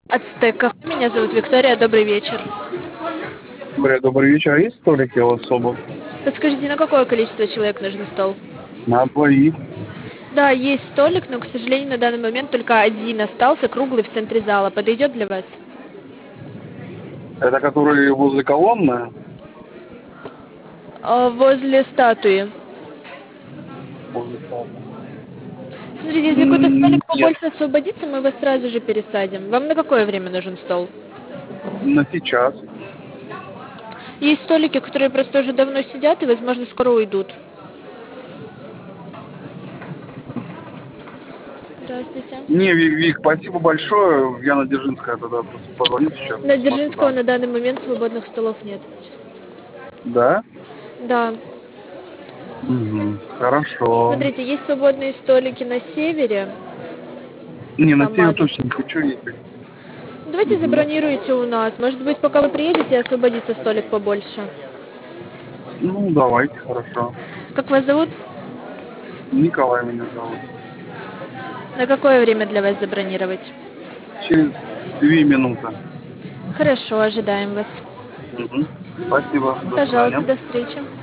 Ацтеков. Меня зовут Виктория, добрый вечер. Добрый вечер. А есть столики у вас свободны? Подскажите, на какое количество человек нужен стол? На двоих. Да, есть столик, но, к сожалению, на данный момент только один остался, круглый в центре зала. Подойдет для вас? Это которые возле колонны? Возле статуи. Возле колонны. Смотрите, если какой-то столик Нет, побольше освободится, мы его сразу же пересадим. Вам на какое время нужен стол? на сейчас. Есть столики, которые просто уже давно сидят и, возможно, скоро уйдут. Здравствуйте. Не, Вик, спасибо большое. Я на Дзержинская тогда просто позвоню сейчас, На посмотрю Дзержинского там. на данный момент свободных столов нет. Да? Да. Угу. Хорошо. Смотрите, есть свободные столики на севере. Не, на Там север Маза. точно не хочу ехать. Давайте Угу. забронируйте у нас. Может быть, пока вы приедете, освободится столик побольше. Ну, давайте, хорошо. Как вас зовут? Николай меня зовут. На какое время для вас забронировать? Через 2 минуты. Хорошо, ожидаем вас. Угу. Спасибо. До Пожалуйста, свидания. до встречи.